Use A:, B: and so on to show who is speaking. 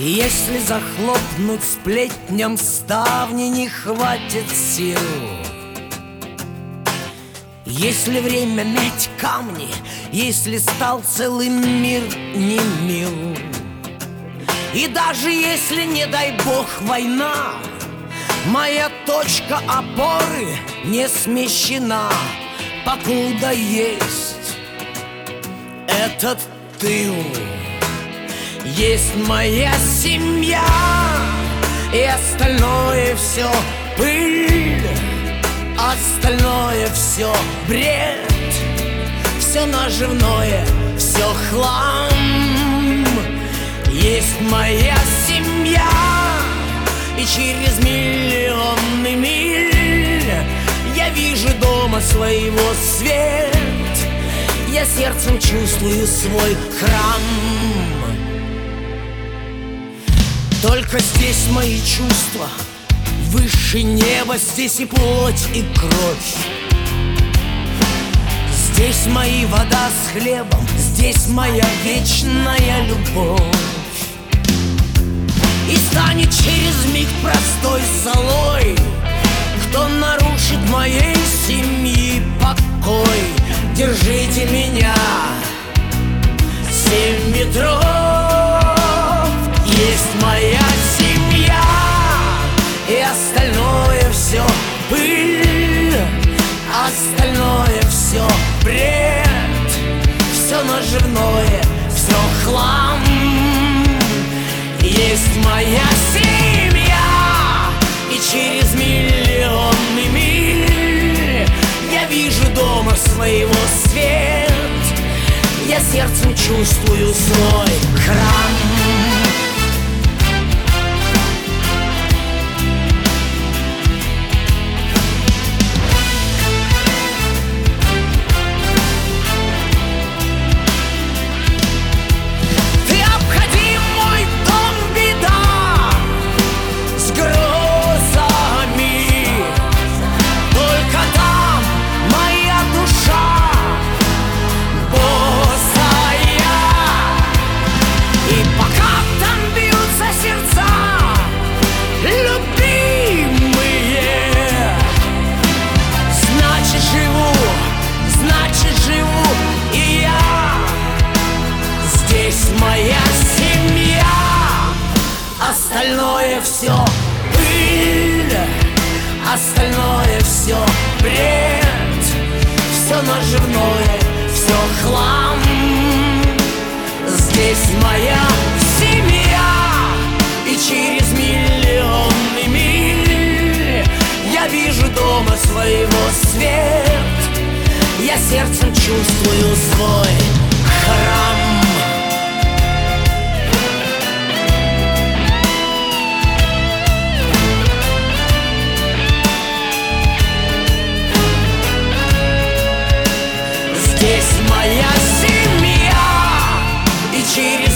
A: Если захлопнуть сплетням ставни не хватит сил, если время мять камни, если стал целый мир не мил, и даже если, не дай бог, война, моя точка опоры не смещена, покуда есть этот тыл. Есть моя семья, и остальное все пыль, остальное все бред, все наживное, все хлам. Есть моя семья, и через миллионы миль я вижу дома своего свет, я сердцем чувствую свой храм. Только здесь мои чувства выше неба, здесь и плоть, и кровь. Здесь мои вода с хлебом, здесь моя вечная любовь. И станет через миг простой золой, кто нарушит моей семьи покой. Держите меня, 7 метров. Есть моя семья, и остальное все пыль, остальное все бред, все наживное, все хлам. Есть моя семья, и через миллионы миль я вижу дома своего свет, я сердцем чувствую свой храм. Моя семья, остальное все пыль, остальное все бред, все наживное, все хлам. Здесь моя семья, и через миллионы миль я вижу дома своего свет, я сердцем чувствую свой храм. Здесь моя семья, и через